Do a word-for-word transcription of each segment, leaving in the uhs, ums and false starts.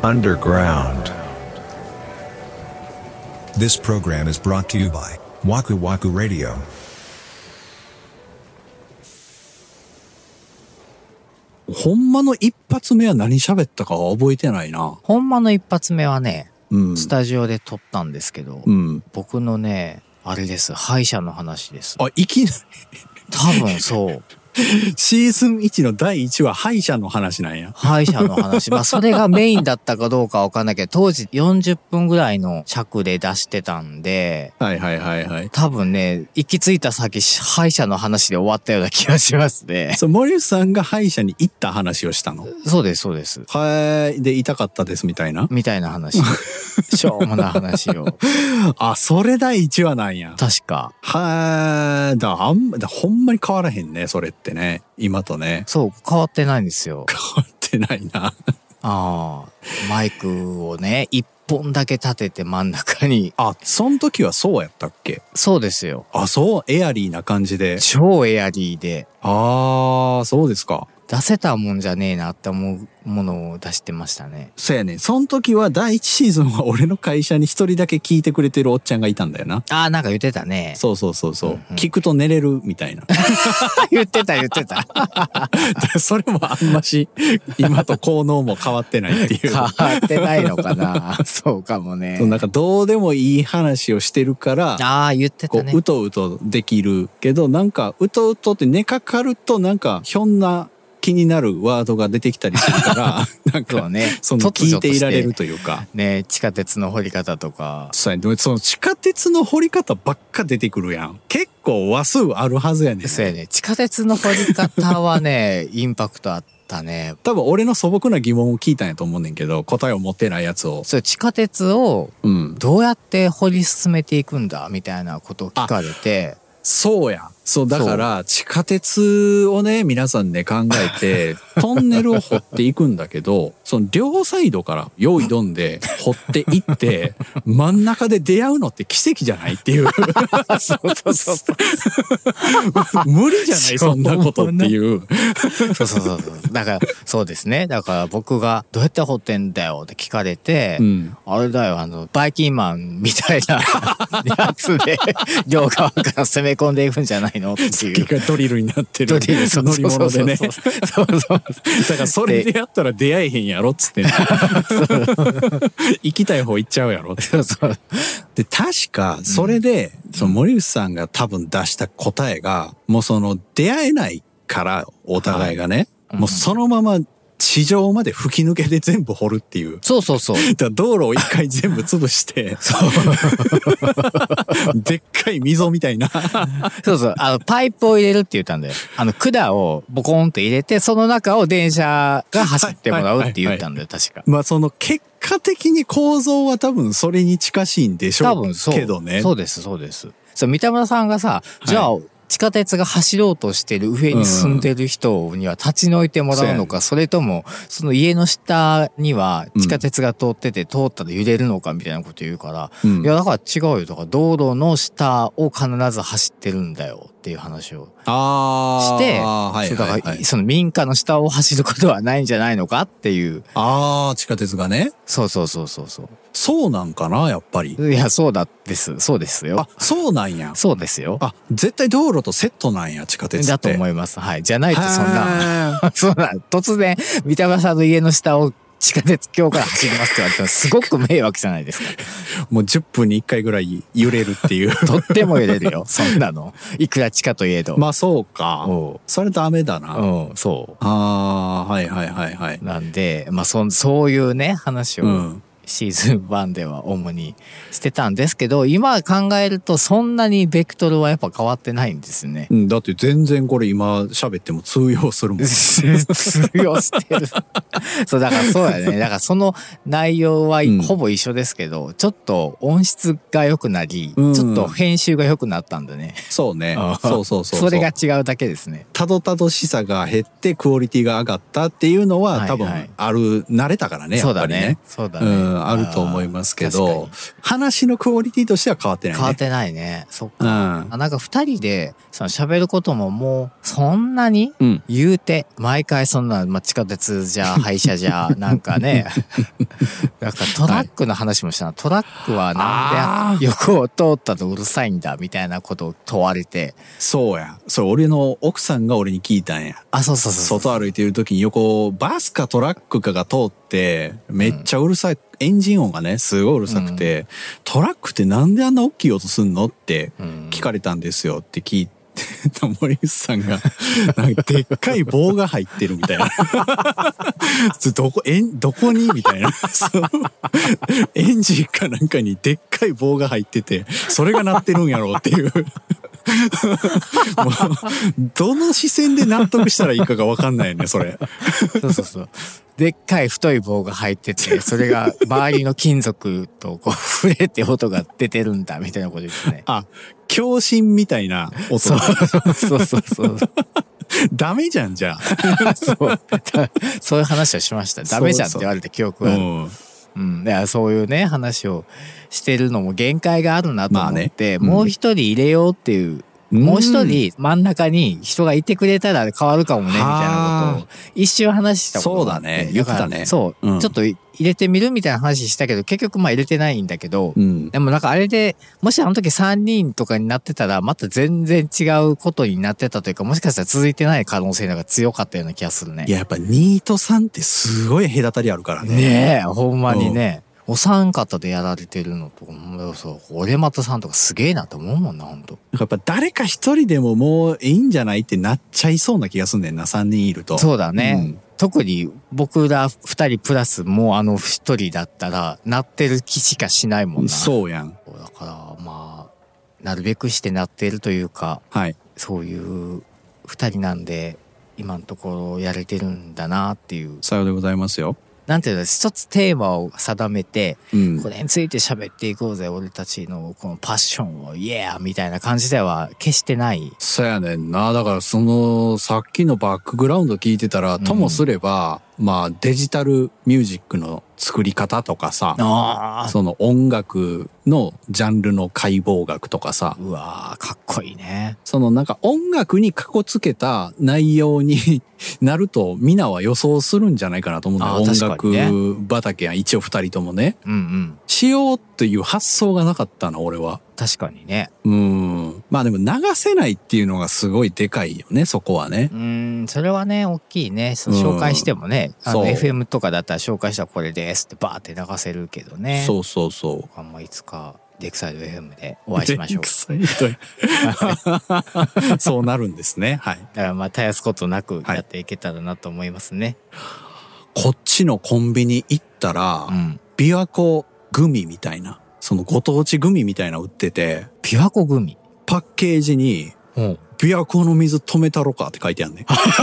underground. This program is brought to you by Waku Waku Radio. ほんまの一発目は何喋ったかは覚えてないな。 ほんまの一発目はね、 うん、 スタジオで撮ったんですけど、 うん、 僕のね、あれです、歯医者の話です。 あ、いきなり多分そう。 シーズンいちのだいいちは歯医者の話なんや。 歯医者の話。まあそれがメインだったかどうかわかんないけど、当時よんじゅっぷんぐらいの尺で出してたんで、 はいはいはいはい。 多分ね、行き着いた先、歯医者の話で終わったような気がしますね。 そう、森内さんが歯医者に行った話をしたの？ そうですそうです。 はい、で痛かったですみたいなみたいな話。しょうもない話を。 あ、それだいいちわなんや。 確か。 はー、だあんだほんまに変わらへんね、それってね。今とね。 そう、変わってないんですよ。 変わってないな。 ああ、マイクをね、一本だけ立てて真ん中に。 あ、そん時はそうやったっけ？ そうですよ。 あ、そう、エアリーな感じで。 超エアリーで。 あー、そうですか。 出せたもんじゃねえなって思うものを出してましたね。 そうやね。その時はだいいちシーズンは俺の会社に一人だけ聞いてくれてるおっちゃんがいたんだよな。 ああ、なんか言ってたね。 そうそうそうそう、 うんうん、 聞くと寝れるみたいな。 言ってた言ってた。 それもあんまし今と効能も変わってないっていう。 変わってないのかな。そうかもね。 なんかどうでもいい話をしてるから、 ああ言ってたね。 こううとうとできるけど、なんかうとうとって寝かかるとなんかひょんな気になるワードが出てきたりするからなんかそう、ね、その聞いていられるというかね、地下鉄の掘り方とか。 そうやね、その地下鉄の掘り方ばっか出てくるやん。結構話数あるはずやねん。 そうやね、地下鉄の掘り方はねインパクトあったね。 多分俺の素朴な疑問を聞いたんやと思うねんけど、答えを持ってないやつを。 そう、地下鉄をどうやって掘り進めていくんだみたいなことを聞かれて。 そうや。そうだから地下鉄をね皆さんね考えてトンネルを掘っていくんだけど、その両サイドから用意どんで掘っていって真ん中で出会うのって奇跡じゃないっていう。 そうそうそうそう無理じゃないそんなことっていう。 そうそうそうそう。だからそうですね。だから僕がどうやって掘ってんだよって聞かれて、うん、あれだよあのバイキンマンみたいなやつで両側から攻め込んでいくんじゃないのっていう。 ドリルになってる乗り物でね。そうそうそう。だからそれでやったら出会えへんやろっつって、ね、行きたい方行っちゃうやろって。そうそう。で確かそれで、うん、その森内さんが多分出した答えがもうその出会えないからお互いがね、はい、もうそのまま地上まで吹き抜けで全部掘るっていう。 そうそうそう。 だから道路を一回全部潰して、そうでっかい溝みたいな。 そうそう。あの、パイプを入れるって言ったんだよ。あの、管をボコンと入れて、その中を電車が走ってもらうって言ったんだよ、確か。 まあ、その結果的に構造は多分それに近しいんでしょうけどね。多分そう。 そうです、そうです。そう、三田村さんがさ、じゃあ、はい、地下鉄が走ろうとしてる上に住んでる人には立ち退いてもらうのか、うん、それともその家の下には地下鉄が通ってて通ったら揺れるのかみたいなこと言うから、うん、いやだから違うよとか道路の下を必ず走ってるんだよっていう話をして、はいはいはい、だからその民家の下を走ることはないんじゃないのかっていう。 ああ、地下鉄がね。 そうそうそうそうそう。 そうなんかなやっぱり。 いやそうだですそうですよ。 あ、そうなんや。 そうですよ。 あ、絶対道路とセットなんや地下鉄って。 だと思います。はい。じゃないとそんなそんな突然三田村さんの家の下を地下鉄今日から走りますって言われたらすごく迷惑じゃないですか。 もうじゅっぷんにいっかいぐらい揺れるっていう。 とっても揺れるよそんなの。いくら地下といえど。 まあそうか。それダメだな。 うん、そう。 ああ、はいはいはいはい。 なんでまあそそういうね話を。うんシーズンワンでは主にしてたんですけど、今考えるとそんなにベクトルはやっぱ変わってないんですね。 うん、だって全然これ今喋っても通用するもん。 通用してる。そうだからそうやね。だからその内容はほぼ一緒ですけど、うん、ちょっと音質が良くなり、うん、ちょっと編集が良くなったんだね。 そうね。そうそうそうそう。 それが違うだけですね。 たどたどしさが減ってクオリティが上がったっていうのは、はいはい、多分ある慣れたからねやっぱりね。 そうだね。そうだね。うんん、あると思いますけ確ど、話のクオリティとしては変わってないね。 変わってないね。そっうん。 か。あなんか二人でその喋ることももうそんなにうん。 言うて毎回そんな、まあ、地下鉄じゃ廃車じゃなんかねなんかトラックの話もしたな、トラックはなんで横を通ったとうるさいんだみたいなことを問われて、 そうや。それ俺の奥さんが俺に聞いたんや。 あそうそうそうそう、 外歩いてる時に横バスかトラックかが通ってめっちゃうるさい、エンジン音がねすごいうるさくて、うん、トラックってなんであんな大きい音すんのって聞かれたんですよって聞いて、森口さんがなんかでっかい棒が入ってるみたいなどこえんどこにみたいなそのエンジンかなんかにでっかい棒が入っててそれが鳴ってるんやろうっていうもうどの視線で納得したらいいかが分かんないよねそれ。 そうそうそう。でっかい太い棒が入ってて、それが周りの金属とこう触れて音が出てるんだみたいなことですね。 あ、共振みたいな音。 そうそうそうそう。 ダメじゃんじゃあ。 そうそういう話をしました。ダメじゃんって言われた記憶がある。うんうん、だからそういうね話をしてるのも限界があるなと思って、まあね、うん、もう一人入れようっていう、うん、もう一人真ん中に人がいてくれたら変わるかもねみたいなことを一瞬話したことがあって、 そうだね、言ってたね。 そう、うん、ちょっと入れてみるみたいな話したけど結局まあ入れてないんだけど、うん、でもなんかあれでもしあの時さんにんとかになってたらまた全然違うことになってたというか、もしかしたら続いてない可能性が強かったような気がするね。 いややっぱにとさんってすごい隔たりあるからね。 ねえほんまにね、うん、お三方でやられてるのとか、そう、俺またさんとかすげえなと思うもんな、ほんと。 やっぱ誰か一人でももういいんじゃないってなっちゃいそうな気がすんねんな、さんにんいると。 そうだね。うん、特に僕ら二人プラスもうあの一人だったら、なってる気しかしないもんな。 そうやん。 だから、まあ、なるべくしてなってるというか、 はい、 そういう二人なんで、今のところやれてるんだなっていう。 さようでございますよ。 なんていうの、一つテーマを定めて、うん、これについて喋っていこうぜ、俺たちのこのパッションを、イエーみたいな感じでは決してない。 そうやねんな。だからその、さっきのバックグラウンド聞いてたら、ともすれば、うん、まあデジタルミュージックの作り方とかさ、その音楽のジャンルの解剖学とかさ、 うわーかっこいいね。 そのなんか音楽にかこつけた内容になるとみんなは予想するんじゃないかなと思うんだよ。音楽畑や一応二人ともね、 うんうん、 しようっていう発想がなかったの俺は。 確かにね。 うん。まあでも流せないっていうのがすごいでかいよね、そこはね。 うん、それはね、大きいね。紹介してもね、うん、あの エフエム とかだったら紹介したらこれですってバーって流せるけどね。 そうそうそう。 あんまいつかレクサイド エフエム でお会いしましょう。レクサイドそうなるんですね。はい。 だからまあ絶やすことなくやっていけたらなと思いますね。 はい、こっちのコンビニ行ったら、うん、琵琶湖グミみたいな。そのご当地グミみたいなの売ってて、 琵琶湖グミパッケージに、うん、琵琶湖の水止めたろかって書いてあるね。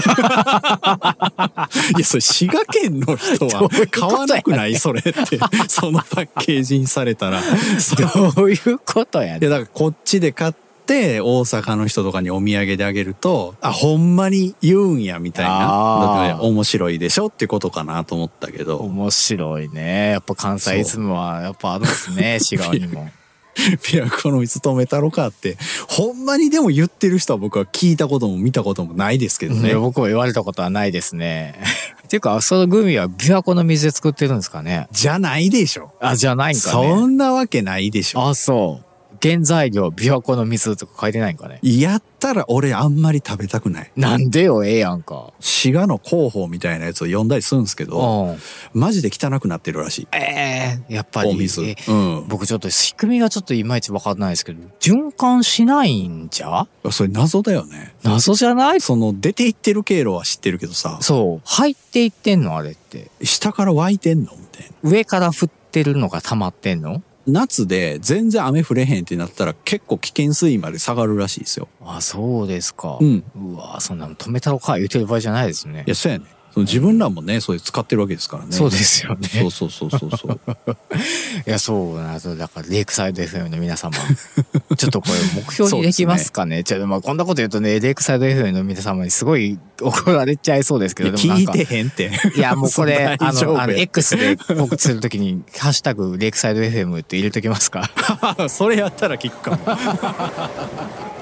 いや、それ滋賀県の人は買わなくないそれって。そのパッケージにされたら。 どういうことやねん。 いや、だからこっちで買って、大阪の人とかにお土産であげると、あ、ほんまに言うんや、みたいな。だって面白いでしょってことかなと思ったけど。 面白いね。やっぱ関西イズムはやっぱあるんですね、滋賀にも。 琵琶湖の水止めたろかって、ほんまにでも言ってる人は僕は聞いたことも見たこともないですけどね。 いや僕も言われたことはないですね。っていうか、そのグミは琵琶湖の水で作ってるんですかね。 じゃないでしょ。 あ、じゃないんかね。 そんなわけないでしょ。 あ、そう。原材料琵琶湖の水とか書いてないんかね。 やったら俺あんまり食べたくない。 なんでよ、ええやんか。 滋賀の広報みたいなやつを読んだりするんですけど、マジで汚くなってるらしい。 ええー、やっぱり。 お水。 うん。僕ちょっと仕組みがちょっといまいち分かんないですけど、循環しないんじゃ？ それ謎だよね。 謎じゃない？ その出ていってる経路は知ってるけどさ。 そう。入っていってんのあれって。 下から湧いてんのみたいな。 上から降ってるのが溜まってんの？ 夏で全然雨降れへんってなったら結構危険水位まで下がるらしいですよ。 あ、そうですか。 うん。 うわ、そんなの止めたろか言うてる場合じゃないですね。 いや、そうやね。 その自分らもねそういう使ってるわけですからね。 そうですよね。 そうそうそうそうそういやそうなんですよ。だからレイクサイド エフエム の皆様ちょっとこれ目標にできますかね。ねちょっとまあこんなこと言うとねレイクサイド エフエム の皆様にすごい怒られちゃいそうですけど、 でもなんか聞いてへんって。 いやもうこれあのあの X で告知するときにハッシュタグレイクサイド エフエム って入れときますか。 それやったら聞くかも。